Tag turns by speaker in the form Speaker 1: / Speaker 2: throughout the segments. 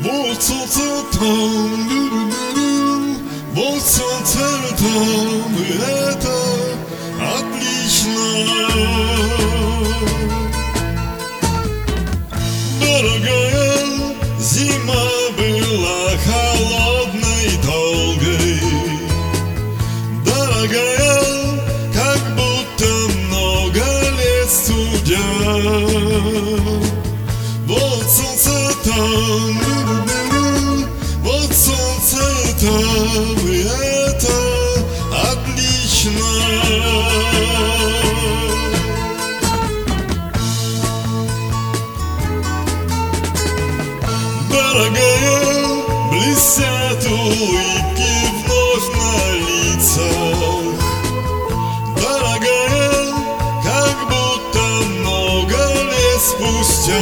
Speaker 1: Вот солнце там, вот солнце там, и это отлично. Дорогая, зима была холодной, долгой. Дорогая, как будто много лет студя. Вот солнце там, вот солнце там, и это отлично. Дорогая, блестят улыбки вновь на лицах. Дорогая, как будто много лет спустя.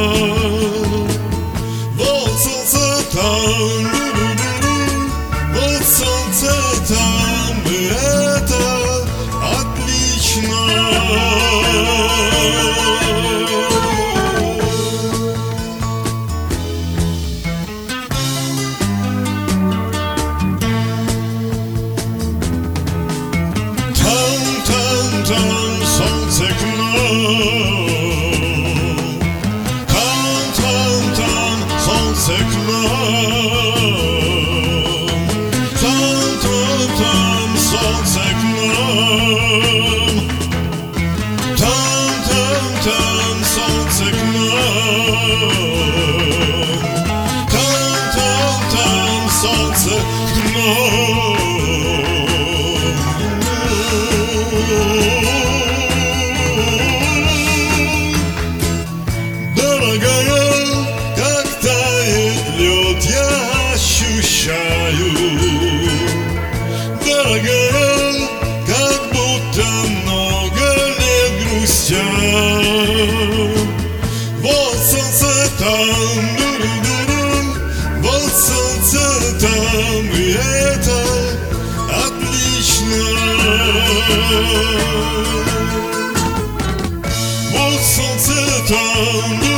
Speaker 1: Вот солнце там, вот солнце там, и это отлично. Там солнце к нам, там солнце к нам, там солнце к нам, там солнце к нам, там солнце к нам. Дорогая, как тает лед, я ощущаю. Дорогая, как будто много лет грустя. Вот солнце там, вот солнце там, и это отлично. Вот солнце там.